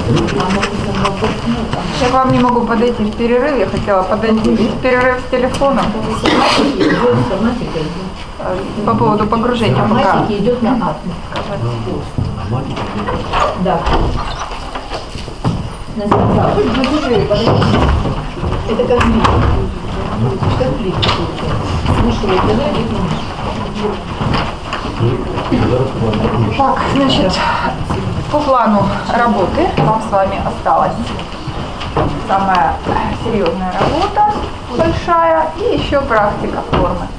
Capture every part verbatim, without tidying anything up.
Я к вам не могу подойти в перерыв, я хотела подойти. Есть перерыв с телефоном. По поводу погружения пока. Идет на атом. Да. Это как плитка. Как плитка. Так, значит, по плану работы вам с вами осталась самая серьезная работа, большая, и еще практика формы.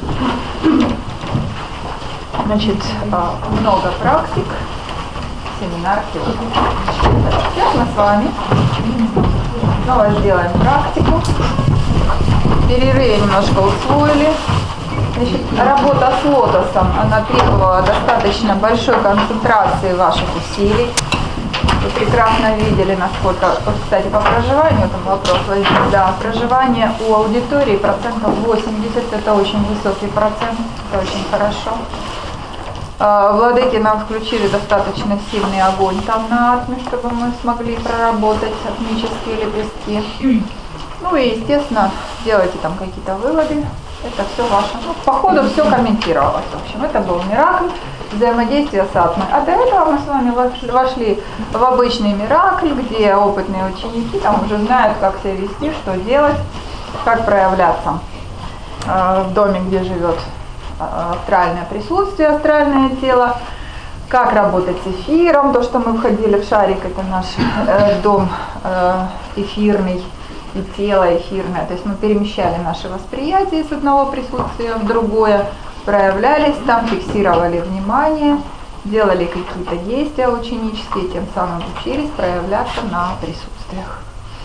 Значит, много практик, семинар, теория. Сейчас мы с вами снова сделаем практику. Перерывы немножко усвоили. Значит, работа с лотосом, она требовала достаточно большой концентрации ваших усилий. Вы прекрасно видели, насколько, вот, кстати, по проживанию, там вопрос возник, да, проживание у аудитории процентов восемьдесят, это очень высокий процент, это очень хорошо. Владыки нам включили достаточно сильный огонь там на атме, чтобы мы смогли проработать атмические лепестки. Ну и, естественно, делайте там какие-то выводы. Это все ваше. Ну, по ходу все комментировалось. В общем, это был миракль, взаимодействие с атмой. А до этого мы с вами вошли в обычный миракль, где опытные ученики там уже знают, как себя вести, что делать, как проявляться э, в доме, где живет э, астральное присутствие, астральное тело, как работать с эфиром, то, что мы входили в шарик, это наш э, дом э, эфирный. И тело эфирное, то есть мы перемещали наше восприятие с одного присутствия в другое, проявлялись там, фиксировали внимание, делали какие-то действия ученические, тем самым учились проявляться на присутствиях.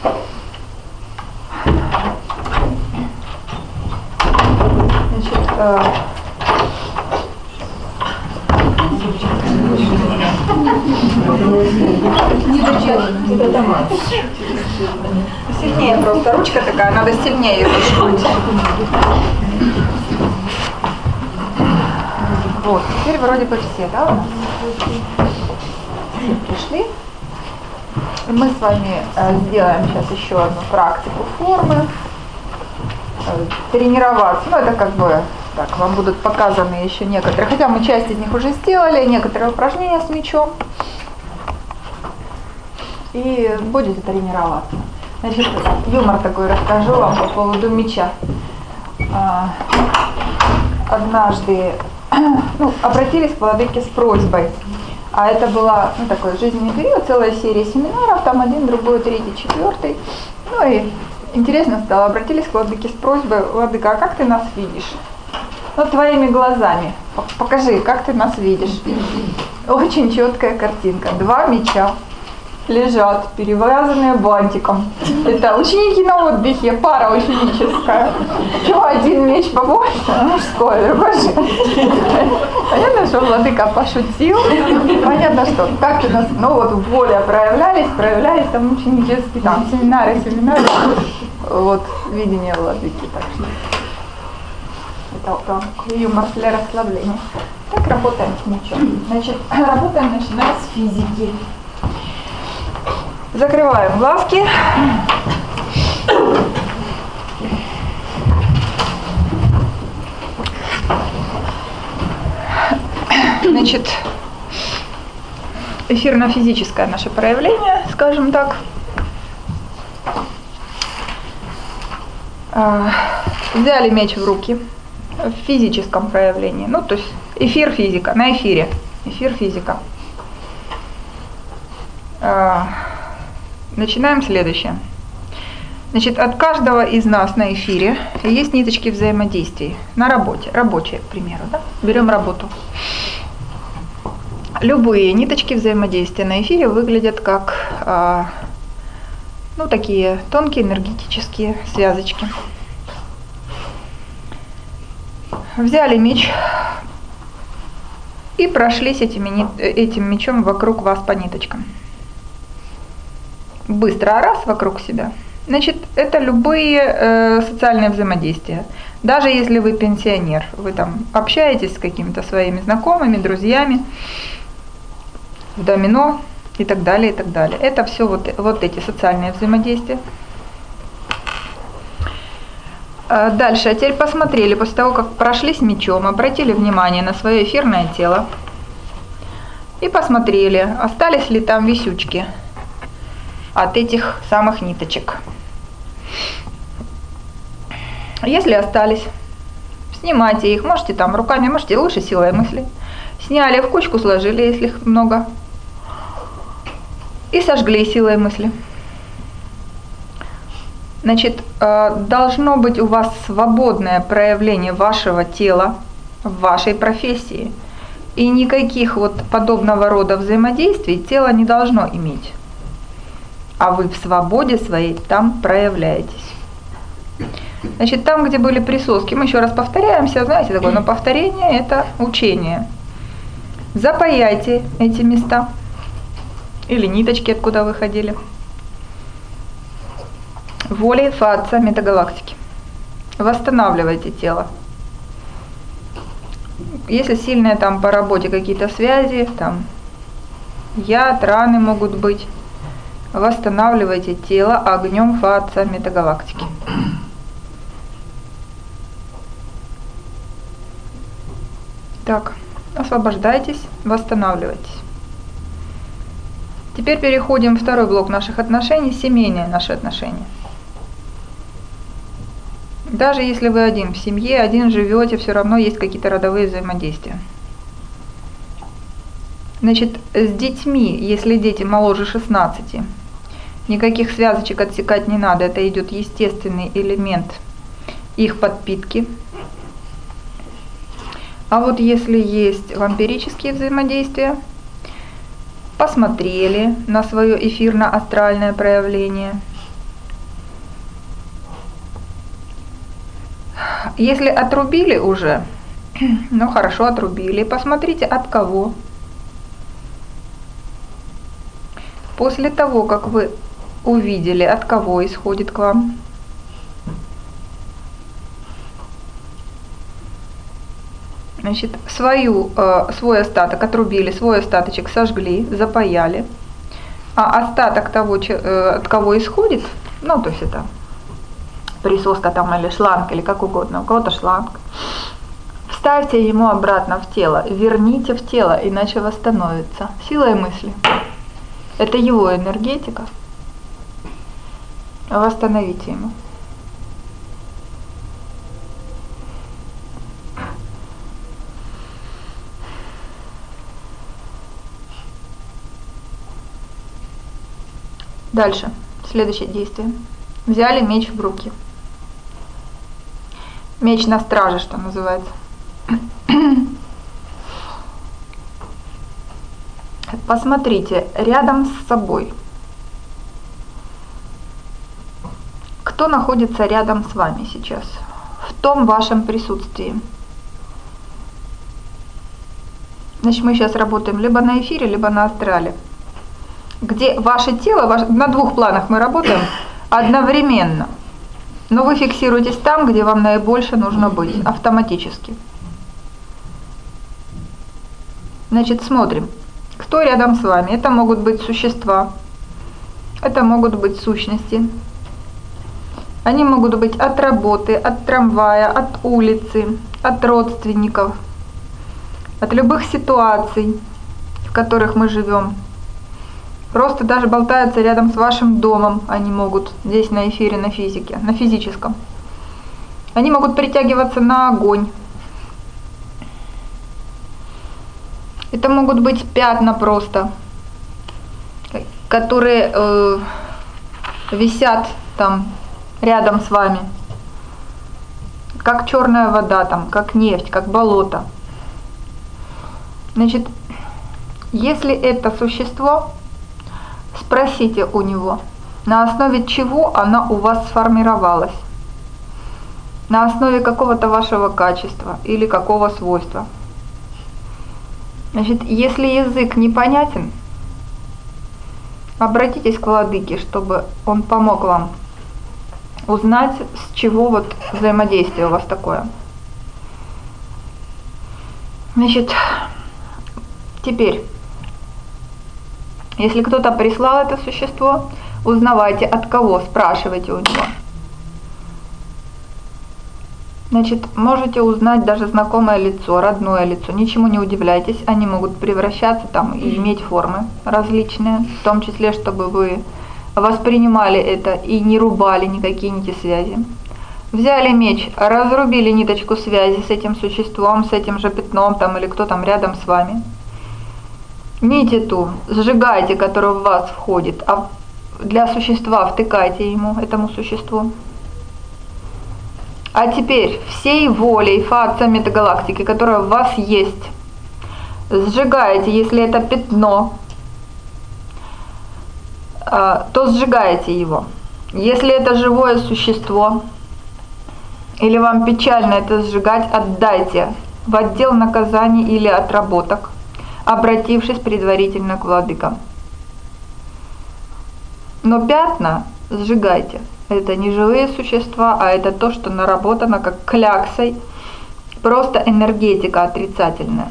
Значит, э, сильнее просто, ручка такая, надо сильнее ее зажимать. Вот, теперь вроде бы все, да, у нас пришли. И мы с вами э, сделаем сейчас еще одну практику формы. Э, тренироваться, ну это как бы так, вам будут показаны еще некоторые, хотя мы часть из них уже сделали, некоторые упражнения с мячом. И будете тренироваться. Значит, юмор такой расскажу вам по поводу мяча. Однажды ну, обратились к владыке с просьбой, а это была ну, такой жизненный период, целая серия семинаров, там один, другой, третий, четвертый. Ну и интересно стало, обратились к владыке с просьбой: владыка, а как ты нас видишь? Ну, твоими глазами. Покажи, как ты нас видишь. Очень четкая картинка. Два мяча лежат, перевязанные бантиком. Это ученики на отдыхе, пара ученическая. Чего один меч побольше, мужской, другой женский. Понятно, что владыка пошутил. Понятно, что как-то нас, ну вот более проявлялись, проявлялись там ученические, там семинары, семинары. Вот видение владыки. Так что это такой юмор для расслабления. Так работаем с мячом. Значит, работаем, начинаем с физики. Закрываем глазки. Значит, эфирно-физическое наше проявление, скажем так. Взяли меч в руки в физическом проявлении. Ну, то есть эфир физика, на эфире. Эфир физика. Начинаем следующее. Значит, от каждого из нас на эфире есть ниточки взаимодействий на работе, рабочие, к примеру, да? Берем работу. Любые ниточки взаимодействия на эфире выглядят как, ну, такие тонкие энергетические связочки. Взяли меч и прошлись этими, этим мечом вокруг вас по ниточкам. Быстро, раз вокруг себя. Значит, это любые э, социальные взаимодействия. Даже если вы пенсионер, вы там общаетесь с какими-то своими знакомыми, друзьями, в домино, и так далее, и так далее. Это все вот, вот эти социальные взаимодействия. Дальше, а теперь посмотрели, после того, как прошлись мечом, обратили внимание на свое эфирное тело и посмотрели, остались ли там висючки от этих самых ниточек. Если остались, снимайте их, можете там руками, можете лучше силой мысли. Сняли, в кучку сложили, если их много, и сожгли силой мысли. Значит, должно быть у вас свободное проявление вашего тела в вашей профессии. И никаких вот подобного рода взаимодействий тело не должно иметь. А вы в свободе своей там проявляетесь. Значит, там, где были присоски, мы еще раз повторяемся, знаете, такое, но повторение – это учение. Запаяйте эти места или ниточки, откуда вы ходили. Волей Фа-Отца Метагалактики. Восстанавливайте тело. Если сильные там по работе какие-то связи, там яд, раны могут быть, восстанавливайте тело огнем Фа-Отца Метагалактики. Так, освобождайтесь, восстанавливайтесь. Теперь переходим в второй блок наших отношений, семейные наши отношения. Даже если вы один в семье, один живете, все равно есть какие-то родовые взаимодействия. Значит, с детьми, если дети моложе шестнадцати, никаких связочек отсекать не надо, это идет естественный элемент их подпитки. А вот если есть вампирические взаимодействия, посмотрели на свое эфирно-астральное проявление. Если отрубили уже, ну хорошо, отрубили, посмотрите от кого. После того, как вы увидели, от кого исходит к вам, значит, свою, э, свой остаток отрубили, свой остаточек сожгли, запаяли, а остаток того, че, э, от кого исходит, ну то есть это присоска там или шланг, или как угодно, у кого-то шланг, вставьте ему обратно в тело, верните в тело, иначе восстановится силой мысли. Это его энергетика. Восстановите ему. Дальше, следующее действие. Взяли меч в руки. Меч на страже, что называется. Посмотрите рядом с собой. Кто находится рядом с вами сейчас? В том вашем присутствии. Значит, мы сейчас работаем либо на эфире, либо на астрале. Где ваше тело, ваше, на двух планах мы работаем одновременно. Но вы фиксируетесь там, где вам наибольше нужно быть, автоматически. Значит, смотрим, кто рядом с вами. Это могут быть существа, это могут быть сущности. Они могут быть от работы, от трамвая, от улицы, от родственников, от любых ситуаций, в которых мы живем. Просто даже болтаются рядом с вашим домом, они могут здесь на эфире, на физике, на физическом. Они могут притягиваться на огонь. Это могут быть пятна просто, которые э, висят там рядом с вами, как черная вода, там, как нефть, как болото. Значит, если это существо, спросите у него, на основе чего она у вас сформировалась, на основе какого-то вашего качества или какого свойства. Значит, если язык непонятен, обратитесь к владыке, чтобы он помог вам узнать, с чего вот взаимодействие у вас такое. Значит, теперь Если кто-то прислал это существо, узнавайте от кого, спрашивайте у него. Значит, можете узнать даже знакомое лицо, родное лицо. Ничему не удивляйтесь, они могут превращаться там и иметь формы различные, в том числе, чтобы вы воспринимали это и не рубали никакие нити связи. Взяли меч, разрубили ниточку связи с этим существом, с этим же пятном там или кто там рядом с вами. Нить эту сжигайте, которая в вас входит, а для существа втыкайте ему, этому существу. А теперь всей волей фаца метагалактики, которая в вас есть, сжигаете, если это пятно, то сжигаете его. Если это живое существо, или вам печально это сжигать, отдайте в отдел наказаний или отработок, обратившись предварительно к владыкам. Но пятна сжигайте. Это не живые существа, а это то, что наработано как кляксой, просто энергетика отрицательная.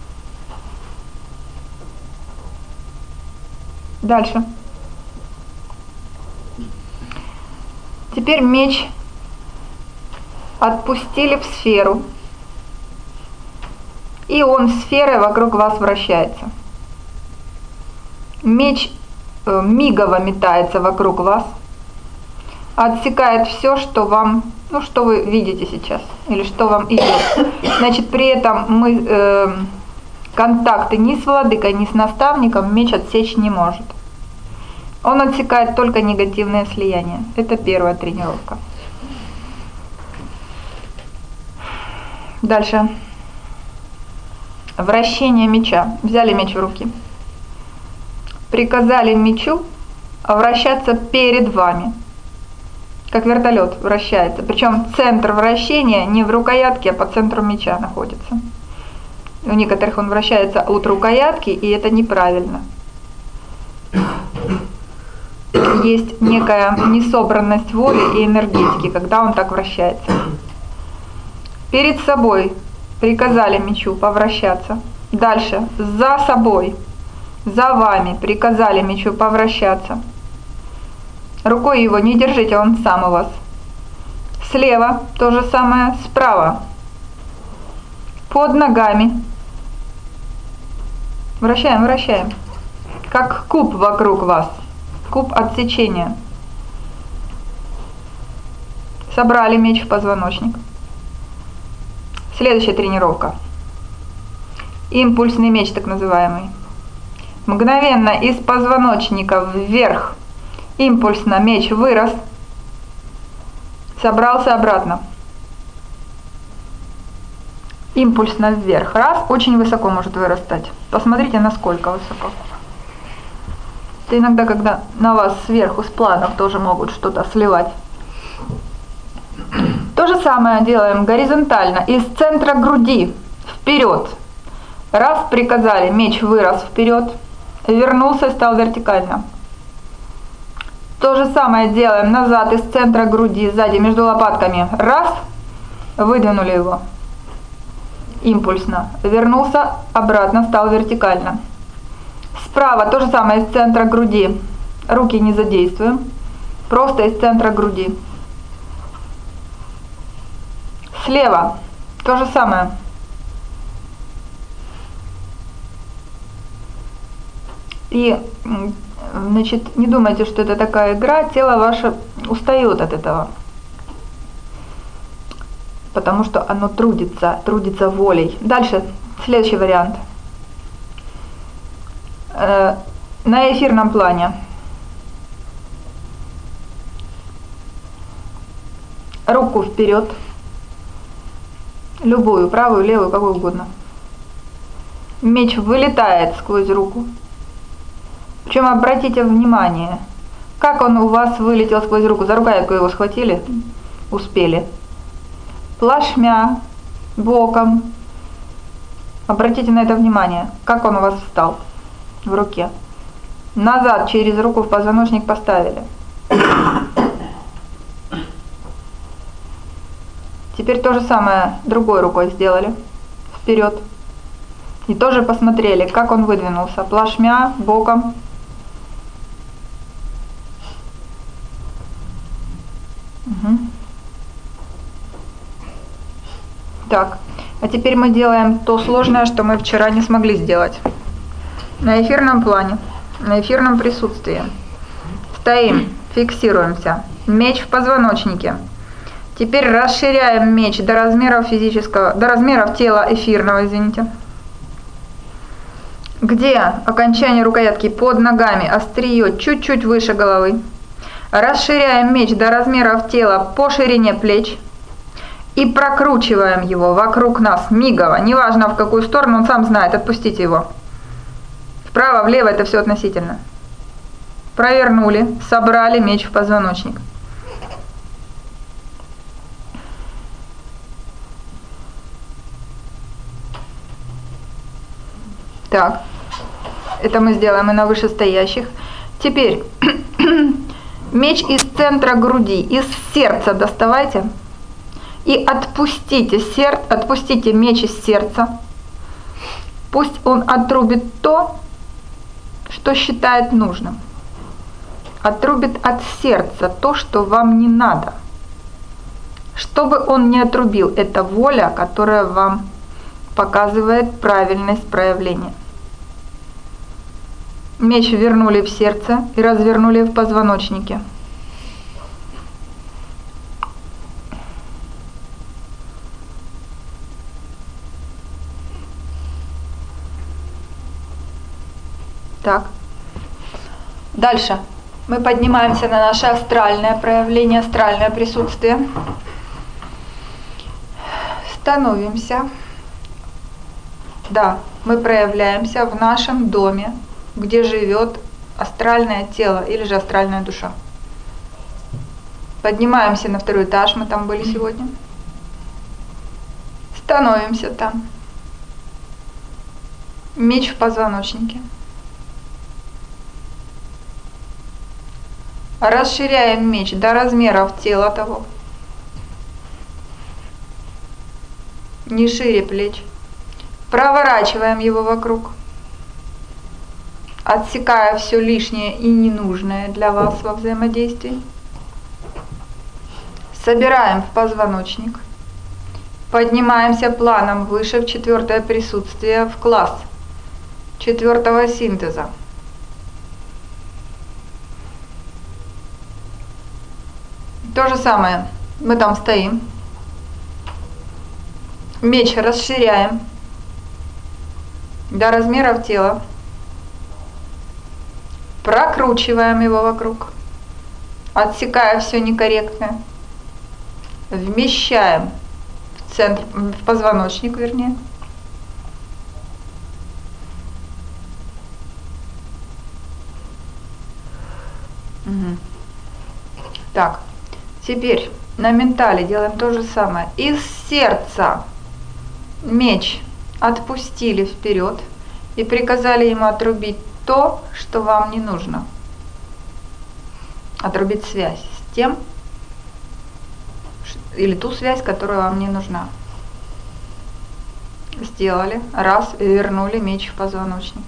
Дальше. Теперь меч отпустили в сферу, и он сферой вокруг вас вращается. Меч э, мигово метается вокруг вас, отсекает все, что вам, ну что вы видите сейчас, или что вам идет. Значит, при этом мы э, контакты ни с владыкой, ни с наставником меч отсечь не может. Он отсекает только негативное слияние. Это первая тренировка. Дальше. Вращение меча. Взяли меч в руки. Приказали мечу вращаться перед вами. Как вертолет вращается. Причем центр вращения не в рукоятке, а по центру меча находится. У некоторых он вращается от рукоятки, и это неправильно. Есть некая несобранность воли и энергетики, когда он так вращается. Перед собой приказали мечу повращаться. Дальше. За собой, за вами приказали мечу повращаться. Рукой его не держите, он сам у вас. Слева то же самое, справа. Под ногами. Вращаем, вращаем. Как куб вокруг вас. Куб отсечения. Собрали меч в позвоночник. Следующая тренировка. Импульсный меч, так называемый. Мгновенно из позвоночника вверх. Импульсно меч вырос. Собрался обратно. Импульсно вверх. Раз, очень высоко может вырастать. Посмотрите, насколько высоко. Это иногда, когда на вас сверху с планов тоже могут что-то сливать. То же самое делаем горизонтально. Из центра груди вперед. Раз, приказали, меч вырос вперед. Вернулся и стал вертикально. То же самое делаем назад из центра груди, сзади между лопатками. Раз, выдвинули его. Импульсно. Вернулся обратно, стал вертикально. Справа то же самое из центра груди. Руки не задействуем. Просто из центра груди. Слева то же самое. И, значит, не думайте, что это такая игра. Тело ваше устает от этого. Потому что оно трудится, трудится волей. Дальше, следующий вариант. На эфирном плане. Руку вперед. Любую, правую, левую, какую угодно. Меч вылетает сквозь руку. Причем обратите внимание, как он у вас вылетел сквозь руку. За рукоятку его схватили, успели. Плашмя, боком. Обратите на это внимание, как он у вас встал в руке. Назад через руку в позвоночник поставили. Теперь то же самое другой рукой сделали. Вперед. И тоже посмотрели, как он выдвинулся. Плашмя, боком. Угу. Так, а теперь мы делаем то сложное, что мы вчера не смогли сделать. На эфирном плане, на эфирном присутствии. Стоим, фиксируемся. Меч в позвоночнике. Теперь расширяем меч до размеров физического, до размеров тела эфирного, извините. Где окончание рукоятки под ногами, острие чуть-чуть выше головы. Расширяем меч до размеров тела по ширине плеч. И прокручиваем его вокруг нас мигово. Неважно в какую сторону, он сам знает, отпустите его. Вправо, влево, это все относительно. Провернули, собрали меч в позвоночник. Так, это мы сделаем и на вышестоящих. Теперь меч из центра груди, из сердца доставайте и отпустите, сер... отпустите меч из сердца. Пусть он отрубит то, что считает нужным. Отрубит от сердца то, что вам не надо. Что бы он ни отрубил, это воля, которая вам показывает правильность проявления. Меч вернули в сердце и развернули в позвоночнике. Так. Дальше мы поднимаемся на наше астральное проявление, астральное присутствие. Становимся. Да, мы проявляемся в нашем доме, где живет астральное тело или же астральная душа. Поднимаемся на второй этаж, мы там были сегодня. Становимся там. Меч в позвоночнике. Расширяем меч до размеров тела того. Не шире плеч. Проворачиваем его вокруг, отсекая все лишнее и ненужное для вас во взаимодействии. Собираем в позвоночник. Поднимаемся планом выше в четвертое присутствие, в класс четвертого синтеза. То же самое. Мы там стоим. Меч расширяем до размеров тела. Прокручиваем его вокруг, отсекая все некорректное. Вмещаем в центр, в позвоночник, вернее. Угу. Так, теперь на ментале делаем то же самое. Из сердца меч отпустили вперед и приказали ему отрубить то, что вам не нужно. Отрубить связь с тем, или ту связь, которая вам не нужна. Сделали. Раз. И вернули меч в позвоночник.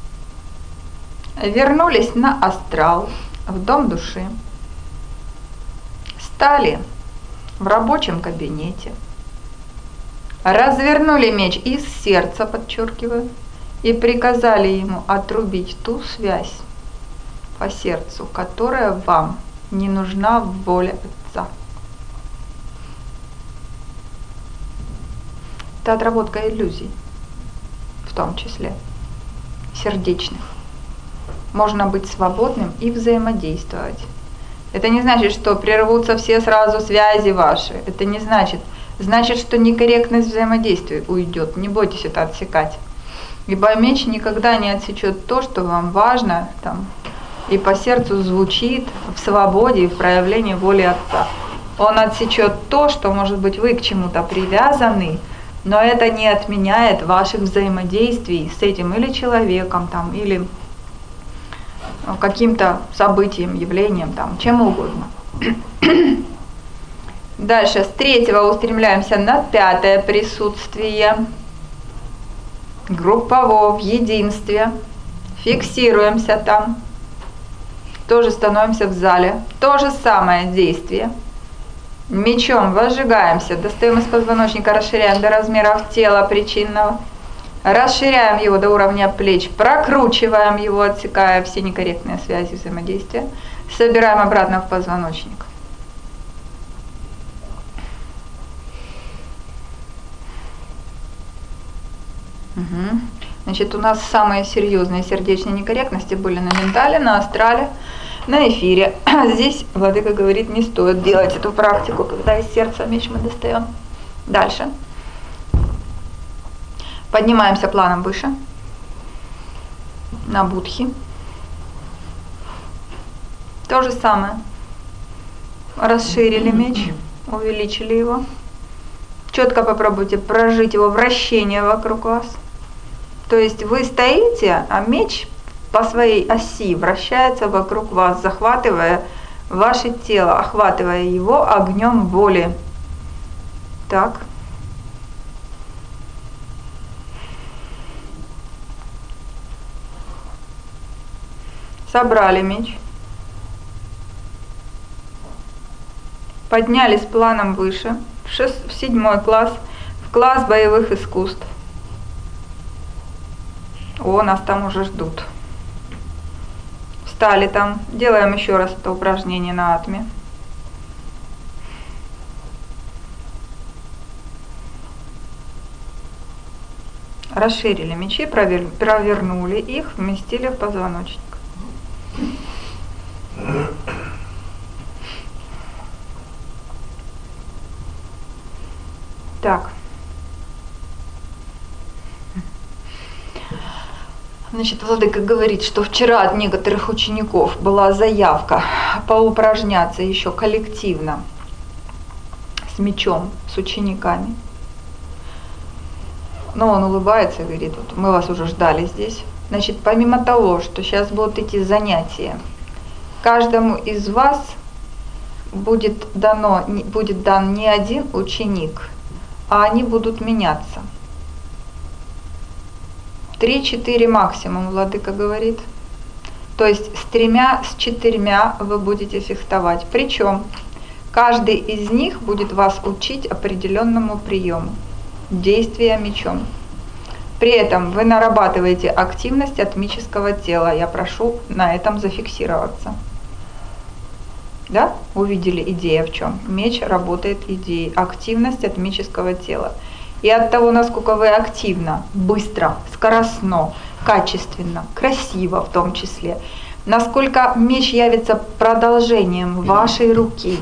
Вернулись на астрал, в дом души. Стали в рабочем кабинете. Развернули меч из сердца, подчеркиваю, и приказали ему отрубить ту связь по сердцу, которая вам не нужна в воле Отца. Это отработка иллюзий, в том числе сердечных. Можно быть свободным и взаимодействовать. Это не значит, что прервутся все сразу связи ваши. Это не значит. Значит, что некорректность взаимодействия уйдет. Не бойтесь это отсекать. Ибо меч никогда не отсечет то, что вам важно, там, и по сердцу звучит в свободе и в проявлении воли Отца. Он отсечет то, что, может быть, вы к чему-то привязаны, но это не отменяет ваших взаимодействий с этим или человеком, там, или каким-то событием, явлением, там, чем угодно. Дальше, с третьего устремляемся на пятое присутствие. Группово, в единстве. Фиксируемся там. Тоже становимся в зале. То же самое действие. Мечом возжигаемся, достаем из позвоночника, расширяем до размеров тела причинного, расширяем его до уровня плеч, прокручиваем его, отсекая все некорректные связи взаимодействия, собираем обратно в позвоночник. Угу. Значит, у нас самые серьезные сердечные некорректности были на ментале, на астрале, на эфире. Здесь владыка говорит, не стоит делать эту практику, когда из сердца меч мы достаем. Дальше. Поднимаемся планом выше, на будхи. То же самое. Расширили меч, увеличили его. Четко попробуйте прожить его вращение вокруг вас. То есть вы стоите, а меч по своей оси вращается вокруг вас, захватывая ваше тело, охватывая его огнем воли. Так. Собрали меч. Поднялись планом выше, в, шест... в седьмой класс, в класс боевых искусств. О, нас там уже ждут. Встали там, делаем еще раз это упражнение на атме. Расширили мечи, провер... провернули их, вместили в позвоночник. Так. Значит, владыка говорит, что вчера от некоторых учеников была заявка поупражняться еще коллективно с мечом, с учениками. Но он улыбается и говорит, вот мы вас уже ждали здесь. Значит, помимо того, что сейчас будут идти занятия, каждому из вас будет дано, будет дан не один ученик, а они будут меняться. Три-четыре максимум, владыка говорит. То есть с тремя, с четырьмя вы будете фехтовать. Причем каждый из них будет вас учить определенному приему, действия мечом. При этом вы нарабатываете активность атмического тела. Я прошу на этом зафиксироваться. Да? Увидели идея в чем? Меч работает идеей. Активность атмического тела. И от того, насколько вы активно, быстро, скоростно, качественно, красиво в том числе, насколько меч явится продолжением вашей руки,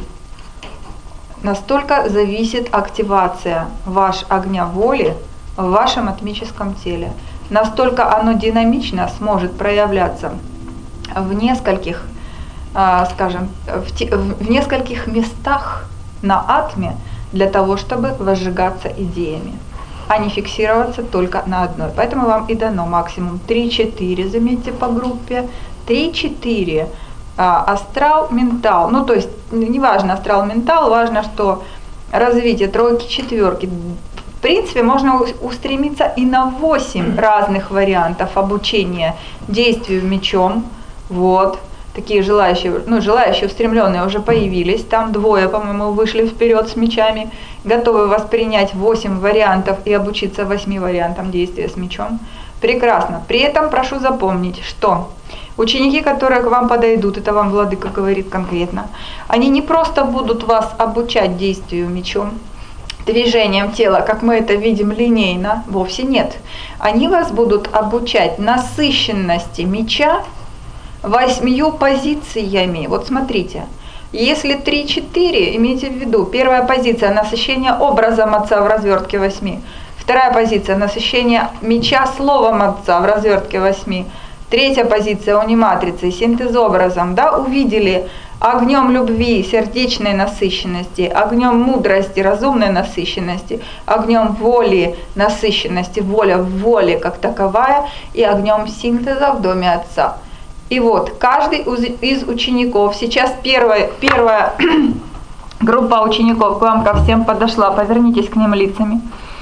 настолько зависит активация ваш огня воли в вашем атмическом теле. Настолько оно динамично сможет проявляться в нескольких, скажем, в, те, в нескольких местах на атме, для того, чтобы возжигаться идеями, а не фиксироваться только на одной. Поэтому вам и дано максимум три-четыре, заметьте, по группе, три-четыре а, астрал, ментал. Ну, то есть, не важно астрал, ментал, важно, что развитие тройки, четверки. В принципе, можно устремиться и на восемь разных вариантов обучения действию мечом. Вот. Такие желающие, ну, желающие, устремленные уже появились. Там двое, по-моему, вышли вперед с мечами, готовы воспринять восемь вариантов и обучиться восьми вариантам действия с мечом. Прекрасно. При этом прошу запомнить, что ученики, которые к вам подойдут, это вам владыка говорит конкретно, они не просто будут вас обучать действию мечом, движением тела, как мы это видим линейно, вовсе нет. Они вас будут обучать насыщенности меча восьмью позициями. Вот смотрите, если три-четыре, имейте в виду, первая позиция — насыщение образом Отца в развертке восьми, вторая позиция — насыщение меча словом Отца в развертке восьми, третья позиция — униматрицы, синтез образом, да, увидели огнем любви, сердечной насыщенности, огнем мудрости, разумной насыщенности, огнем воли, насыщенности, воля в воле как таковая, и огнем синтеза в доме Отца. И вот каждый из учеников, сейчас первая, первая группа учеников к вам ко всем подошла, повернитесь к ним лицами.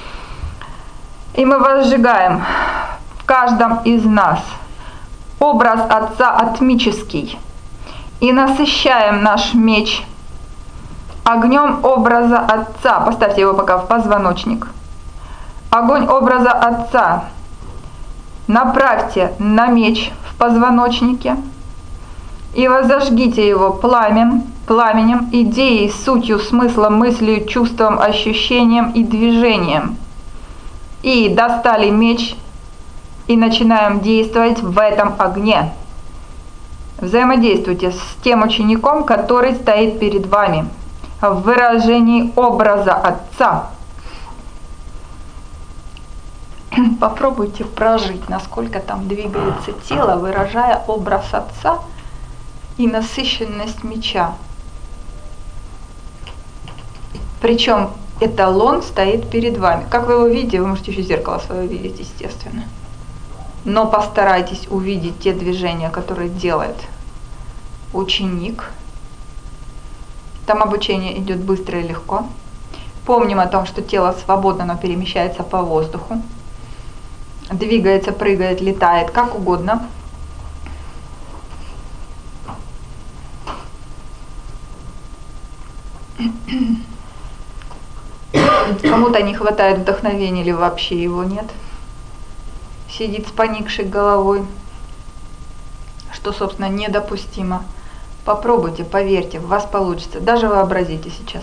И мы возжигаем в каждом из нас образ Отца атмический и насыщаем наш меч огнем образа Отца, поставьте его пока в позвоночник, огонь образа Отца направьте на меч в позвоночнике и возожгите его пламем, пламенем, идеей, сутью, смыслом, мыслью, чувством, ощущением и движением. И достали меч и начинаем действовать в этом огне. Взаимодействуйте с тем учеником, который стоит перед вами, в выражении образа Отца. Попробуйте прожить, насколько там двигается тело, выражая образ Отца и насыщенность меча. Причем эталон стоит перед вами. Как вы его видите, вы можете еще зеркало свое видеть, естественно. Но постарайтесь увидеть те движения, которые делает ученик. Там обучение идет быстро и легко. Помним о том, что тело свободно, но перемещается по воздуху. Двигается, прыгает, летает, как угодно. Кому-то не хватает вдохновения или вообще его нет. Сидит с поникшей головой, что, собственно, недопустимо. Попробуйте, поверьте, у вас получится. Даже вообразите сейчас.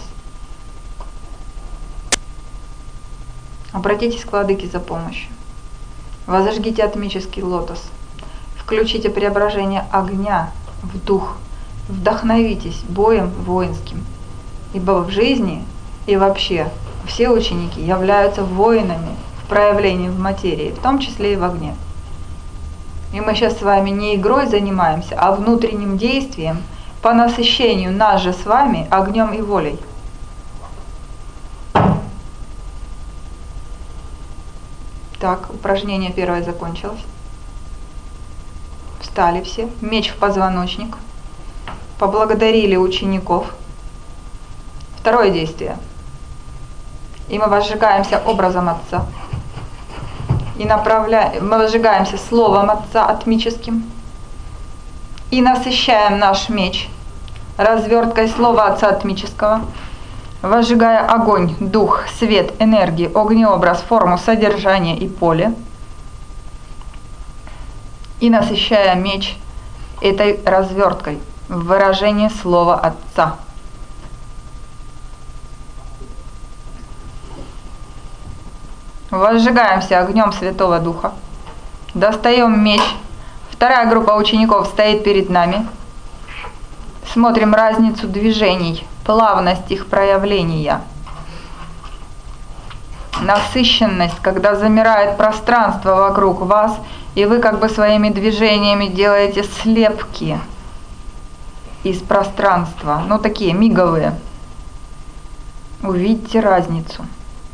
Обратитесь к Владыке за помощью. Возожгите атмический лотос. Включите преображение огня в дух. Вдохновитесь боем воинским. Ибо в жизни и вообще все ученики являются воинами в проявлении в материи, в том числе и в огне. И мы сейчас с вами не игрой занимаемся, а внутренним действием по насыщению нас же с вами огнем и волей. Так, упражнение первое закончилось. Встали все, меч в позвоночник, поблагодарили учеников. Второе действие. И мы возжигаемся образом Отца. И направляем, мы возжигаемся словом Отца атмическим. И насыщаем наш меч разверткой слова Отца атмического, возжигая огонь, дух, свет, энергию, огнеобраз, форму, содержание и поле. И насыщая меч этой разверткой в выражении слова Отца. Возжигаемся огнем Святого Духа. Достаем меч. Вторая группа учеников стоит перед нами. Смотрим разницу движений, плавность их проявления. Насыщенность, когда замирает пространство вокруг вас, и вы как бы своими движениями делаете слепки из пространства, ну такие миговые. Увидьте разницу.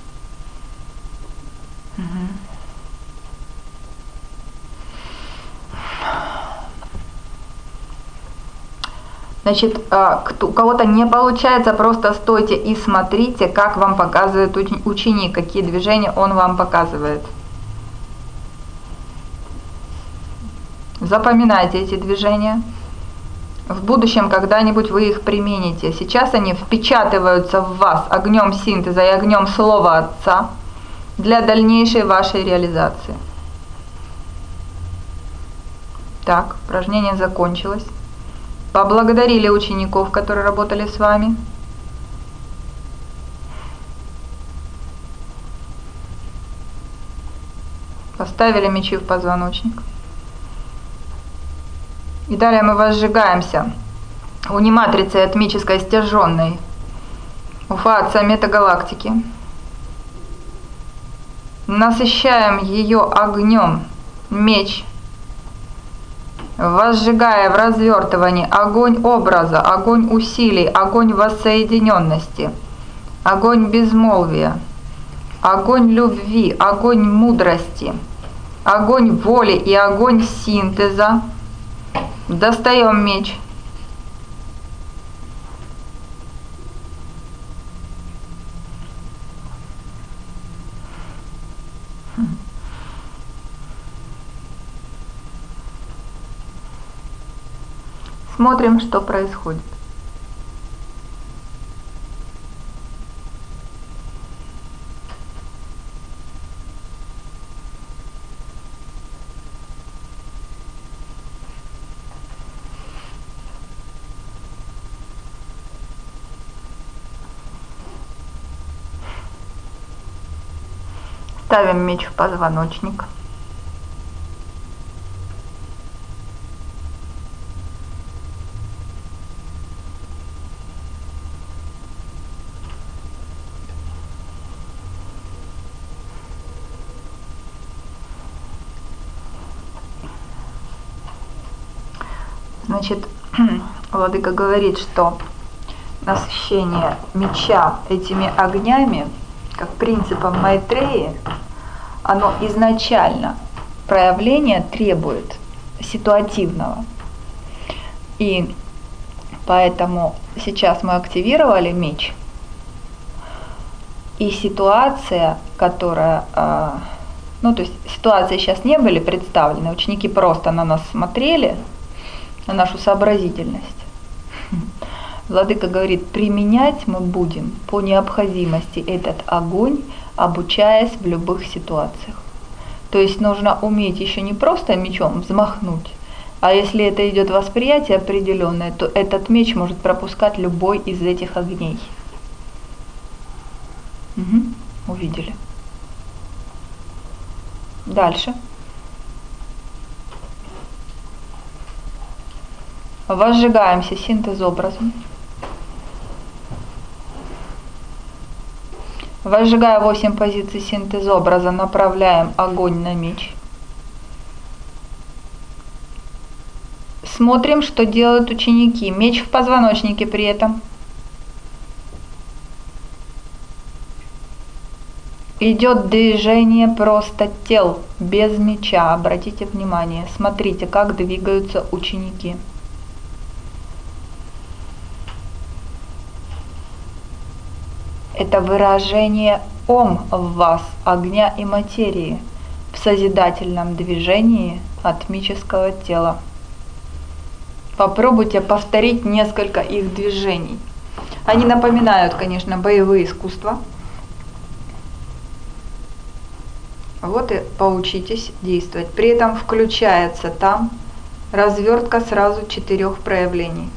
Значит, у кого-то не получается, просто стойте и смотрите, как вам показывает ученик, какие движения он вам показывает. Запоминайте эти движения. В будущем когда-нибудь вы их примените. Сейчас они впечатываются в вас огнем синтеза и огнем слова Отца для дальнейшей вашей реализации. Так, упражнение закончилось. Поблагодарили учеников, которые работали с вами. Поставили мечи в позвоночник. И далее мы возжигаемся униматрицей атмической стяженной Уфа Отца метагалактики. Насыщаем ее огнем, меч, возжигая в развертывании огонь образа, огонь усилий, огонь воссоединенности, огонь безмолвия, огонь любви, огонь мудрости, огонь воли и огонь синтеза. Достаем меч. Смотрим, что происходит. Ставим меч в позвоночник. Значит, владыка говорит, что насыщение меча этими огнями, как принципом Майтреи, оно изначально проявление требует ситуативного. И поэтому сейчас мы активировали меч, и ситуация, которая, ну то есть ситуации сейчас не были представлены, ученики просто на нас смотрели, на нашу сообразительность. Владыка говорит, применять мы будем по необходимости этот огонь, обучаясь в любых ситуациях. То есть нужно уметь еще не просто мечом взмахнуть, а если это идет восприятие определенное, то этот меч может пропускать любой из этих огней. Угу, увидели. Дальше. Возжигаемся синтез-образом. Возжигая восемь позиций синтез-образа, направляем огонь на меч. Смотрим, что делают ученики. Меч в позвоночнике при этом. Идет движение просто тел, без меча. Обратите внимание, смотрите, как двигаются ученики. Это выражение Ом в вас, огня и материи, в созидательном движении атмического тела. Попробуйте повторить несколько их движений. Они напоминают, конечно, боевые искусства. Вот и поучитесь действовать. При этом включается там развертка сразу четырех проявлений.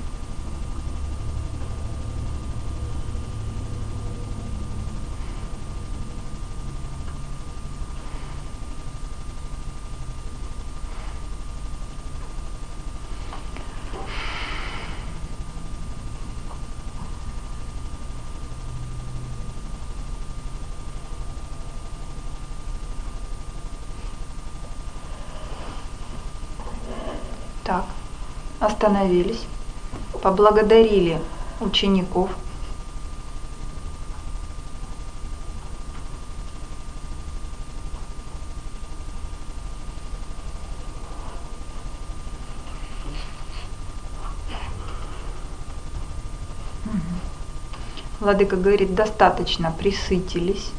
Так, остановились, поблагодарили учеников. Владыка говорит, достаточно присытились.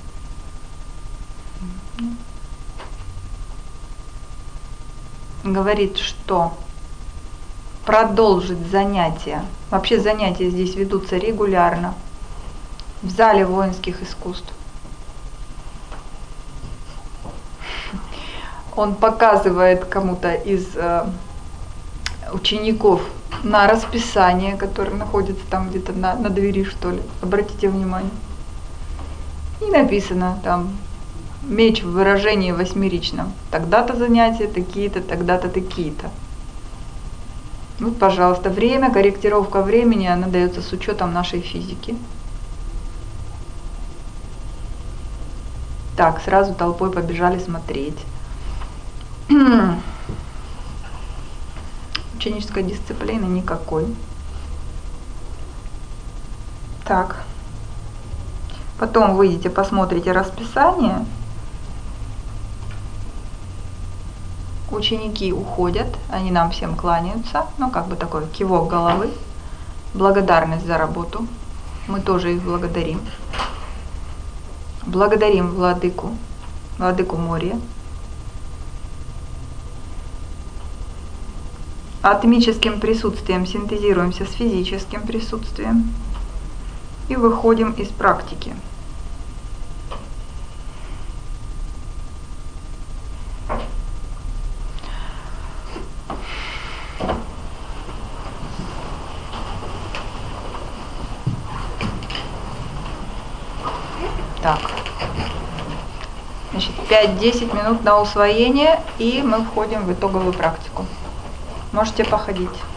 Говорит, что продолжить занятия. Вообще занятия здесь ведутся регулярно в зале воинских искусств. Он показывает кому-то из э, учеников на расписание, которое находится там где-то на, на двери, что ли. Обратите внимание. И написано там меч в выражении восьмеричном. Тогда-то занятия, такие-то, тогда-то, такие-то. Вот, пожалуйста, время, корректировка времени, она дается с учетом нашей физики. Так, сразу толпой побежали смотреть. Ученической дисциплины никакой. Так. Потом выйдете, посмотрите расписание. Ученики уходят, они нам всем кланяются, ну как бы такой кивок головы, благодарность за работу, мы тоже их благодарим. Благодарим владыку, владыку моря. Атмическим присутствием синтезируемся с физическим присутствием и выходим из практики. Так. Значит, пять-десять минут на усвоение, и мы входим в итоговую практику. Можете походить.